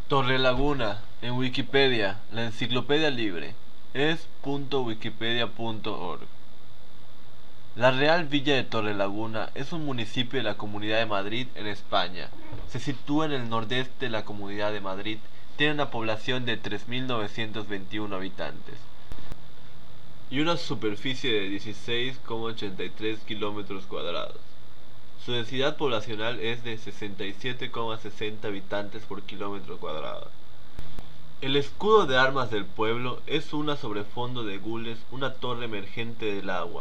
Torrelaguna, en Wikipedia, la enciclopedia libre, es.wikipedia.org. La Real Villa de Torrelaguna es un municipio de la Comunidad de Madrid, en España. Se sitúa en el nordeste de la Comunidad de Madrid, tiene una población de 3.921 habitantes y una superficie de 16,83 kilómetros cuadrados. Su densidad poblacional es de 67,60 habitantes por kilómetro cuadrado. El escudo de armas del pueblo es una sobre fondo de gules, una torre emergente del agua.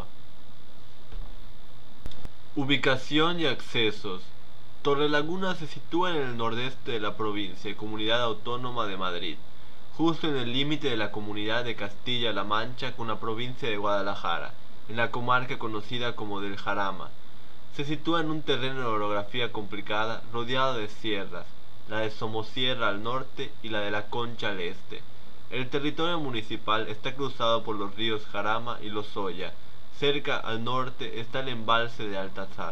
Ubicación y accesos. Torrelaguna se sitúa en el nordeste de la provincia y comunidad autónoma de Madrid, justo en el límite de la comunidad de Castilla-La Mancha con la provincia de Guadalajara, en la comarca conocida como del Jarama. Se sitúa en un terreno de orografía complicada, rodeado de sierras, la de Somosierra al norte y la de la Concha al este. El territorio municipal está cruzado por los ríos Jarama y Lozoya. Cerca al norte está el embalse de Altazar.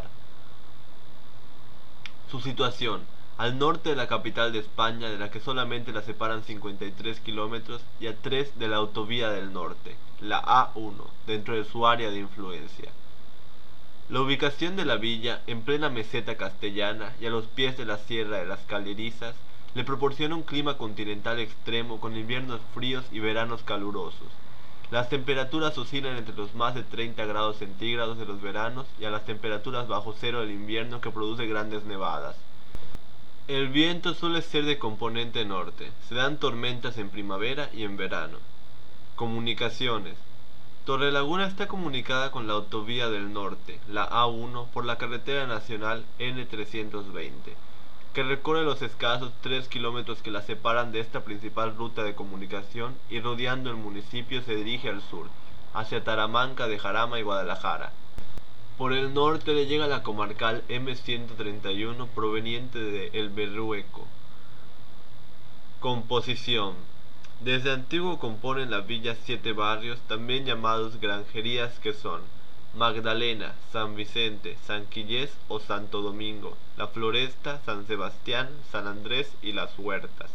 Su situación: al norte de la capital de España, de la que solamente la separan 53 kilómetros, y a 3 de la autovía del norte, la A1, dentro de su área de influencia. La ubicación de la villa, en plena meseta castellana y a los pies de la Sierra de las Calerizas, le proporciona un clima continental extremo con inviernos fríos y veranos calurosos. Las temperaturas oscilan entre los más de 30 grados centígrados de los veranos y a las temperaturas bajo cero del invierno, que produce grandes nevadas. El viento suele ser de componente norte, se dan tormentas en primavera y en verano. Comunicaciones. Torrelaguna está comunicada con la autovía del norte, la A1, por la carretera nacional N320, que recorre los escasos 3 kilómetros que la separan de esta principal ruta de comunicación, y rodeando el municipio se dirige al sur, hacia Taramanca de Jarama y Guadalajara. Por el norte le llega la comarcal M131 proveniente de El Berrueco. Composición. Desde antiguo componen la villa 7 barrios, también llamados granjerías, que son Magdalena, San Vicente, San Quillés o Santo Domingo, La Floresta, San Sebastián, San Andrés y Las Huertas.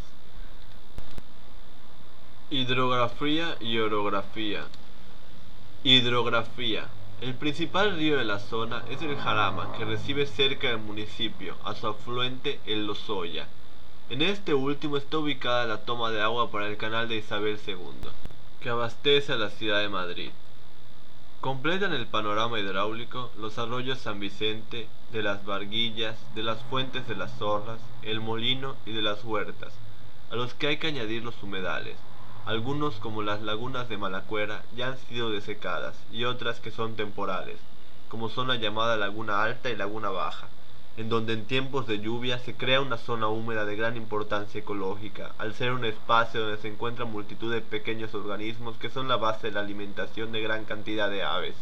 Hidrografía y orografía. Hidrografía. El principal río de la zona es el Jarama, que recibe cerca del municipio a su afluente el Lozoya. En este último está ubicada la toma de agua para el canal de Isabel II, que abastece a la ciudad de Madrid. Completan el panorama hidráulico los arroyos San Vicente, de las Barguillas, de las Fuentes de las Zorras, el Molino y de las Huertas, a los que hay que añadir los humedales. Algunos, como las lagunas de Malacuera, ya han sido desecadas, y otras que son temporales, como son la llamada Laguna Alta y Laguna Baja, en donde en tiempos de lluvia se crea una zona húmeda de gran importancia ecológica, al ser un espacio donde se encuentran multitud de pequeños organismos que son la base de la alimentación de gran cantidad de aves.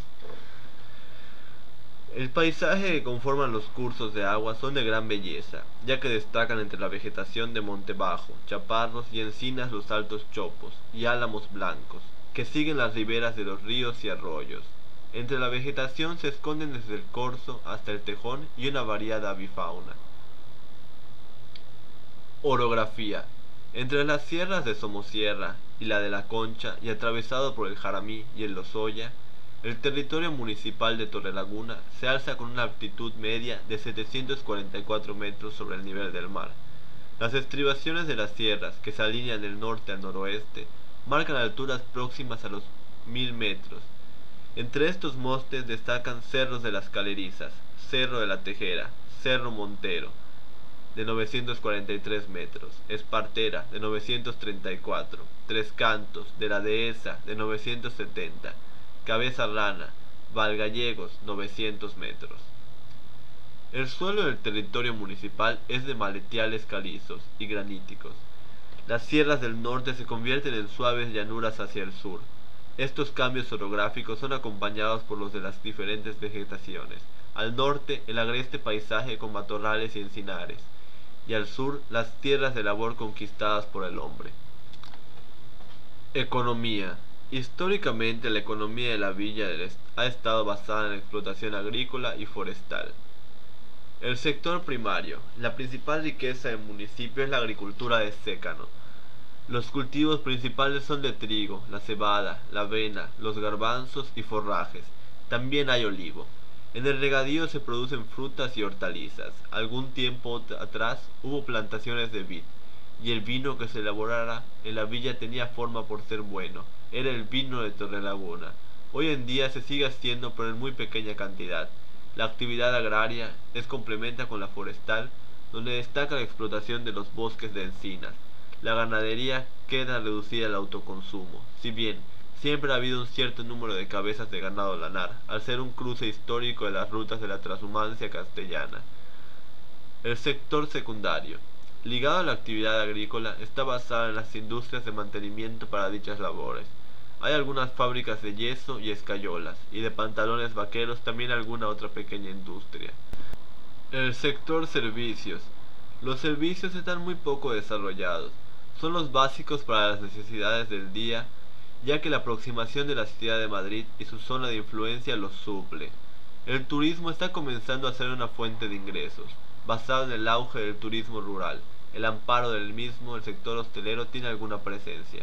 El paisaje que conforman los cursos de agua son de gran belleza, ya que destacan entre la vegetación de monte bajo, chaparros y encinas los altos chopos y álamos blancos, que siguen las riberas de los ríos y arroyos. Entre la vegetación se esconden desde el corzo hasta el tejón y una variada avifauna. Orografía. Entre las sierras de Somosierra y la de la Concha, y atravesado por el Jaramí y el Lozoya, el territorio municipal de Torrelaguna se alza con una altitud media de 744 metros sobre el nivel del mar. Las estribaciones de las sierras, que se alinean del norte al noroeste, marcan alturas próximas a los 1000 metros. Entre estos montes destacan Cerros de las Calerizas, Cerro de la Tejera, Cerro Montero, de 943 metros, Espartera, de 934, Tres Cantos, de la Dehesa, de 970, Cabeza Rana, Valgallegos, 900 metros. El suelo del territorio municipal es de manantiales calizos y graníticos. Las sierras del norte se convierten en suaves llanuras hacia el sur. Estos cambios orográficos son acompañados por los de las diferentes vegetaciones. Al norte, el agreste paisaje con matorrales y encinares, y al sur, las tierras de labor conquistadas por el hombre. Economía. Históricamente, la economía de la villa ha estado basada en la explotación agrícola y forestal. El sector primario. La principal riqueza del municipio es la agricultura de secano. Los cultivos principales son de trigo, la cebada, la avena, los garbanzos y forrajes. También hay olivo. En el regadío se producen frutas y hortalizas. Algún tiempo atrás hubo plantaciones de vid, y el vino que se elaborara en la villa tenía forma por ser bueno. Era el vino de Torrelaguna. Hoy en día se sigue haciendo, pero en muy pequeña cantidad. La actividad agraria es complementa con la forestal, donde destaca la explotación de los bosques de encinas. La ganadería queda reducida al autoconsumo, si bien siempre ha habido un cierto número de cabezas de ganado lanar, al ser un cruce histórico de las rutas de la transhumancia castellana. El sector secundario, ligado a la actividad agrícola, está basado en las industrias de mantenimiento para dichas labores. Hay algunas fábricas de yeso y escayolas, y de pantalones vaqueros también alguna otra pequeña industria. El sector servicios. Los servicios están muy poco desarrollados. Son los básicos para las necesidades del día, ya que la aproximación de la ciudad de Madrid y su zona de influencia los suple. El turismo está comenzando a ser una fuente de ingresos, basado en el auge del turismo rural. El amparo del mismo, el sector hostelero tiene alguna presencia.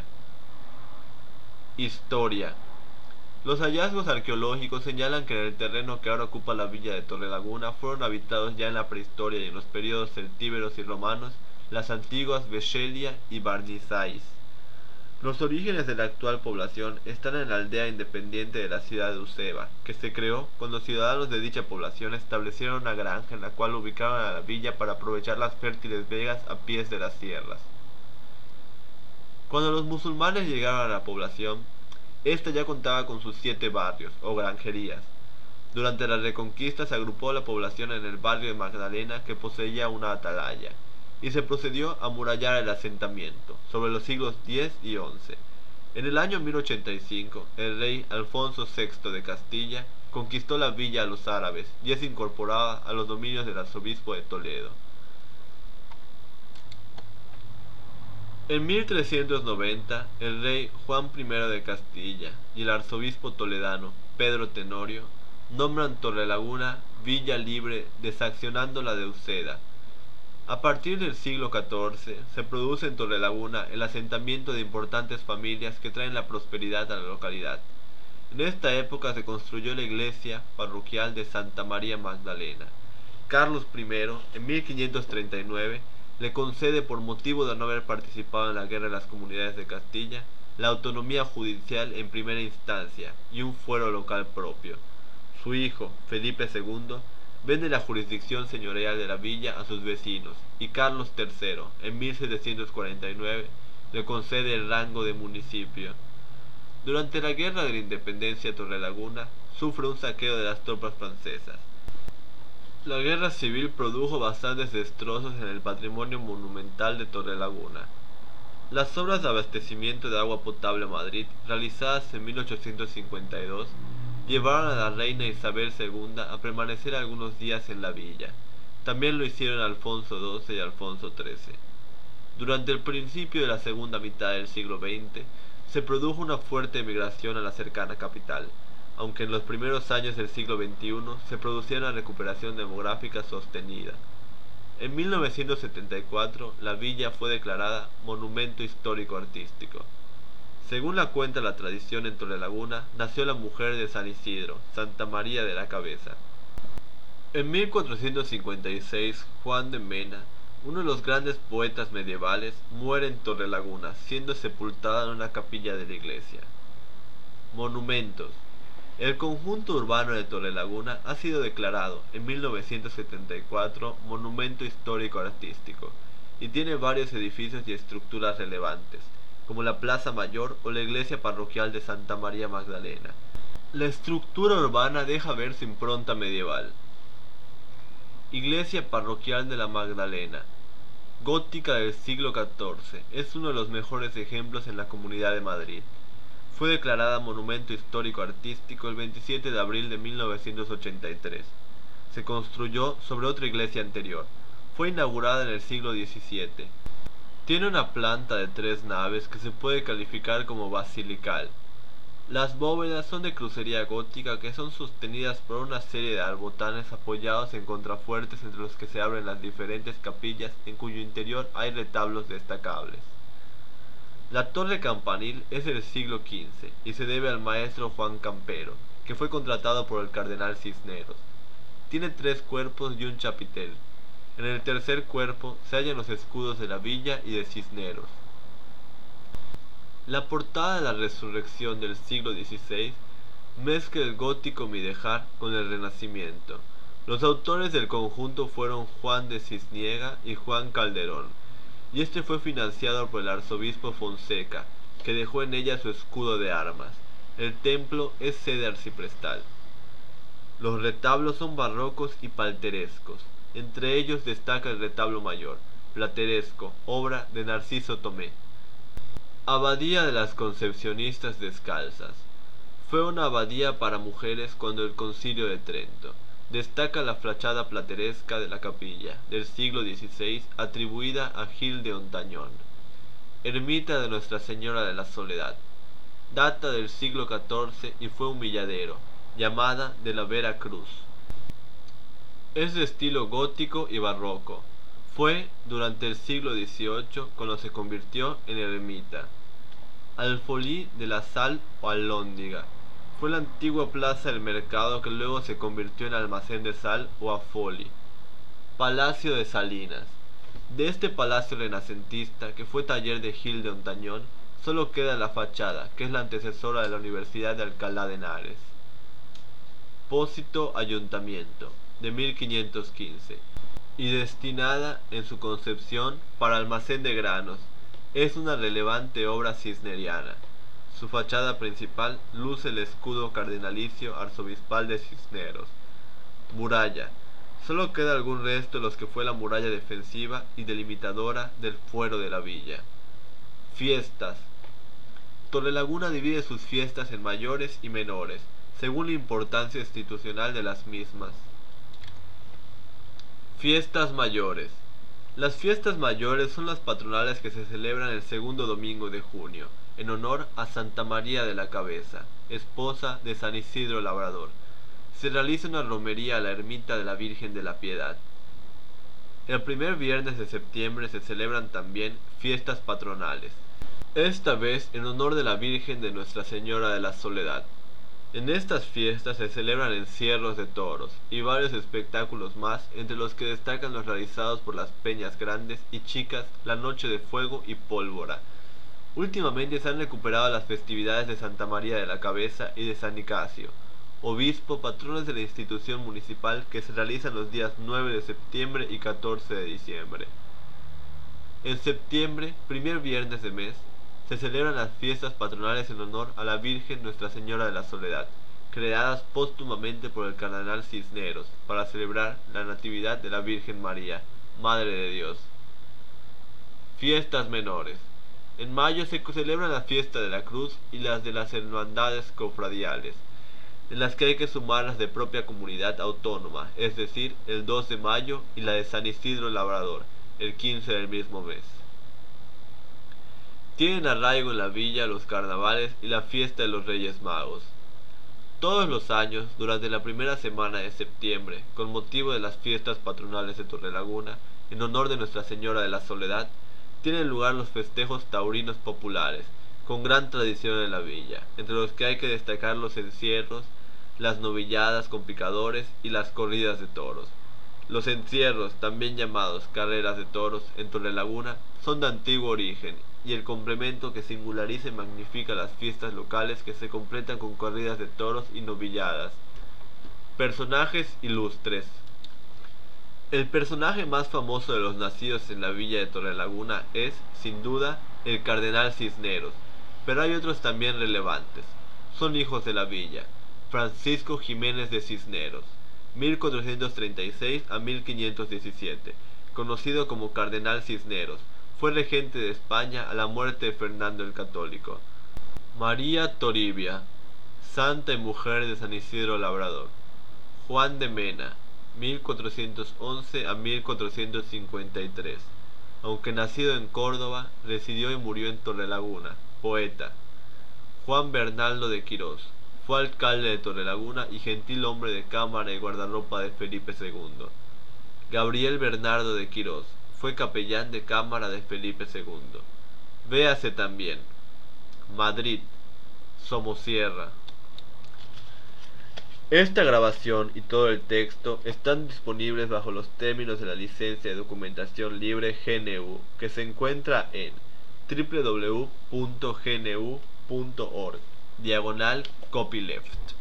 Historia. Los hallazgos arqueológicos señalan que en el terreno que ahora ocupa la villa de Torrelaguna fueron habitados ya en la prehistoria y en los periodos celtíberos y romanos las antiguas Vechelia y Barnizáis. Los orígenes de la actual población están en la aldea independiente de la ciudad de Useva, que se creó cuando ciudadanos de dicha población establecieron una granja en la cual ubicaron a la villa para aprovechar las fértiles vegas a pies de las sierras. Cuando los musulmanes llegaron a la población, esta ya contaba con sus 7 barrios, o granjerías. Durante la Reconquista se agrupó la población en el barrio de Magdalena, que poseía una atalaya, y se procedió a amurallar el asentamiento, sobre los siglos X y XI. En el año 1085, el rey Alfonso VI de Castilla conquistó la villa a los árabes y es incorporada a los dominios del arzobispo de Toledo. En 1390, el rey Juan I de Castilla y el arzobispo toledano Pedro Tenorio nombran Torrelaguna villa libre desaccionando la de Uceda. A partir del siglo XIV se produce en Torrelaguna el asentamiento de importantes familias que traen la prosperidad a la localidad. En esta época se construyó la iglesia parroquial de Santa María Magdalena. Carlos I, en 1539, le concede, por motivo de no haber participado en la guerra de las comunidades de Castilla, la autonomía judicial en primera instancia y un fuero local propio. Su hijo, Felipe II, vende la jurisdicción señorial de la villa a sus vecinos, y Carlos III, en 1749, le concede el rango de municipio. Durante la Guerra de la Independencia, Torrelaguna sufre un saqueo de las tropas francesas. La guerra civil produjo bastantes destrozos en el patrimonio monumental de Torrelaguna. Las obras de abastecimiento de agua potable a Madrid, realizadas en 1852, llevaron a la reina Isabel II a permanecer algunos días en la villa. También lo hicieron Alfonso XII y Alfonso XIII. Durante el principio de la segunda mitad del siglo XX, se produjo una fuerte emigración a la cercana capital, aunque en los primeros años del siglo XXI se producía una recuperación demográfica sostenida. En 1974, la villa fue declarada Monumento Histórico Artístico. Según la cuenta la tradición, en Torrelaguna nació la mujer de San Isidro, Santa María de la Cabeza. En 1456, Juan de Mena, uno de los grandes poetas medievales, muere en Torrelaguna, siendo sepultada en una capilla de la iglesia. Monumentos. El conjunto urbano de Torrelaguna ha sido declarado en 1974 Monumento Histórico Artístico y tiene varios edificios y estructuras relevantes, como la Plaza Mayor o la iglesia parroquial de Santa María Magdalena. La estructura urbana deja ver su impronta medieval. Iglesia parroquial de la Magdalena, gótica del siglo XIV, es uno de los mejores ejemplos en la Comunidad de Madrid. Fue declarada Monumento Histórico Artístico el 27 de abril de 1983. Se construyó sobre otra iglesia anterior. Fue inaugurada en el siglo XVII. Tiene una planta de 3 naves que se puede calificar como basilical. Las bóvedas son de crucería gótica que son sostenidas por una serie de arbotanes apoyados en contrafuertes entre los que se abren las diferentes capillas en cuyo interior hay retablos destacables. La torre campanil es del siglo XV y se debe al maestro Juan Campero, que fue contratado por el cardenal Cisneros. Tiene 3 cuerpos y un chapitel. En el tercer cuerpo se hallan los escudos de la villa y de Cisneros. La portada de la Resurrección del siglo XVI mezcla el gótico mudéjar con el Renacimiento. Los autores del conjunto fueron Juan de Cisniega y Juan Calderón, y este fue financiado por el arzobispo Fonseca, que dejó en ella su escudo de armas. El templo es sede arciprestal. Los retablos son barrocos y palterescos. Entre ellos destaca el retablo mayor, plateresco, obra de Narciso Tomé. Abadía de las Concepcionistas Descalzas. Fue una abadía para mujeres cuando el Concilio de Trento. Destaca la fachada plateresca de la capilla, del siglo XVI, atribuida a Gil de Hontañón. Ermita de Nuestra Señora de la Soledad. Data del siglo XIV y fue un villadero, llamada de la Vera Cruz. Es de estilo gótico y barroco. Fue durante el siglo XVIII cuando se convirtió en ermita. Alfolí de la Sal o Alhóndiga. Fue la antigua plaza del mercado que luego se convirtió en almacén de sal o afoli. Palacio de Salinas. De este palacio renacentista, que fue taller de Gil de Hontañón, solo queda la fachada, que es la antecesora de la Universidad de Alcalá de Henares. Pósito Ayuntamiento, de 1515, y destinada en su concepción para almacén de granos. Es una relevante obra cisneriana. Su fachada principal luce el escudo cardenalicio arzobispal de Cisneros. Muralla. Solo queda algún resto de los que fue la muralla defensiva y delimitadora del fuero de la villa. Fiestas. Torrelaguna divide sus fiestas en mayores y menores, según la importancia institucional de las mismas. Fiestas mayores. Las fiestas mayores son las patronales que se celebran el segundo domingo de junio, en honor a Santa María de la Cabeza, esposa de San Isidro Labrador. Se realiza una romería a la ermita de la Virgen de la Piedad. El primer viernes de septiembre se celebran también fiestas patronales, esta vez en honor de la Virgen de Nuestra Señora de la Soledad. En estas fiestas se celebran encierros de toros y varios espectáculos más, entre los que destacan los realizados por las peñas grandes y chicas, la Noche de Fuego y Pólvora. Últimamente se han recuperado las festividades de Santa María de la Cabeza y de San Nicasio, obispo, patrones de la institución municipal, que se realizan los días 9 de septiembre y 14 de diciembre. En septiembre, primer viernes de mes, se celebran las fiestas patronales en honor a la Virgen Nuestra Señora de la Soledad, creadas póstumamente por el cardenal Cisneros, para celebrar la Natividad de la Virgen María, Madre de Dios. Fiestas menores. En mayo se celebran la fiesta de la Cruz y las de las hermandades cofradiales, en las que hay que sumar las de propia comunidad autónoma, es decir, el 2 de mayo y la de San Isidro Labrador, el 15 del mismo mes. Tienen arraigo en la villa los carnavales y la fiesta de los Reyes Magos. Todos los años, durante la primera semana de septiembre, con motivo de las fiestas patronales de Torrelaguna, en honor de Nuestra Señora de la Soledad, tienen lugar los festejos taurinos populares, con gran tradición en la villa, entre los que hay que destacar los encierros, las novilladas con picadores y las corridas de toros. Los encierros, también llamados carreras de toros, en Torrelaguna, son de antiguo origen, y el complemento que singulariza y magnifica las fiestas locales, que se completan con corridas de toros y novilladas. Personajes ilustres. El personaje más famoso de los nacidos en la villa de Torrelaguna es, sin duda, el cardenal Cisneros, pero hay otros también relevantes. Son hijos de la villa. Francisco Jiménez de Cisneros, 1436 a 1517, conocido como Cardenal Cisneros, fue regente de España a la muerte de Fernando el Católico. María Toribia, santa y mujer de San Isidro Labrador. Juan de Mena, 1411 a 1453, aunque nacido en Córdoba, residió y murió en Torrelaguna, poeta. Juan Bernaldo de Quirós. Fue alcalde de Torrelaguna y gentil hombre de cámara y guardarropa de Felipe II. Gabriel Bernardo de Quirós. Fue capellán de cámara de Felipe II. Véase también. Madrid, Somosierra. Esta grabación y todo el texto están disponibles bajo los términos de la licencia de documentación libre GNU, que se encuentra en www.gnu.org/copyleft.